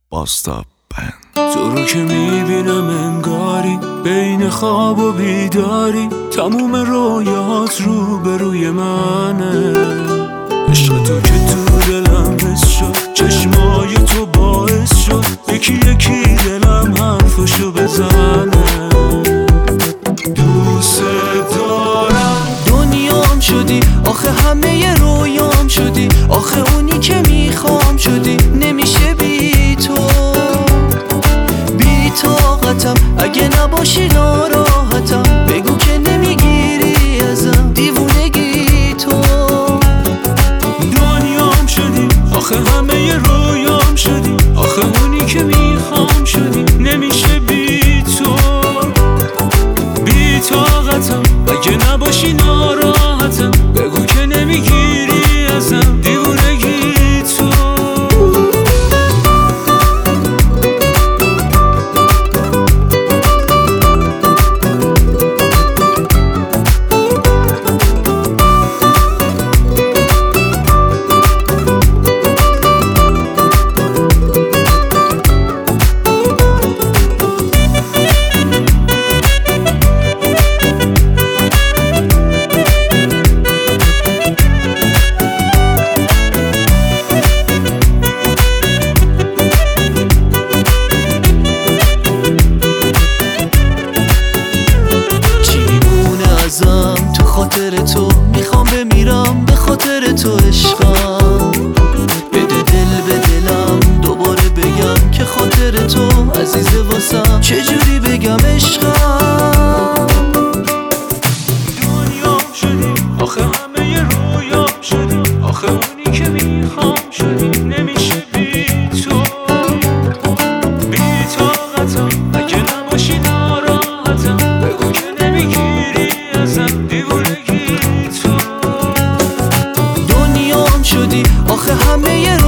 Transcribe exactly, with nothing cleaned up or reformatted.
باستاب بند. تو رو که میبینم انگاری بین خواب و بیداری، تموم رویات رو به روی منه. عشق تو که تو دلم حس شد، چشمای تو باعث شد یکی یکی دلم حرفشو بزنه. دوست دارم دنیام شدی، آخه همه رویام شدی، آخه اونی که میخوام شدی. نمیشه بی تو، بی طاقتم، اگه نباشی ناراحتم. بگو که نمیگیری ازم دیوونگی تو. دنیام شدی، آخه همه رویام شدی، آخه اونی که میخوام شدی. نمیشه بی تو، بی طاقتم، اگه نباشی ناراحتم. بگو که نمیگیری ازم دیوونگی تو. تو خاطر تو میخوام بمیرم، به خاطر تو عشقم. بده دل به دلم دوباره بگم که خاطر تو عزیزه واسم. چجوری بگم عشقم؟ دنیام شدی، آخه همه رویام شدی، آخه اونی که میخوام شدی. نمیشه بی تو، بی طاقتم، اگه نباشی ناراحتم. بگو که نمیگیری ازم دیوونگی تو. دنیام شدی، آخه همه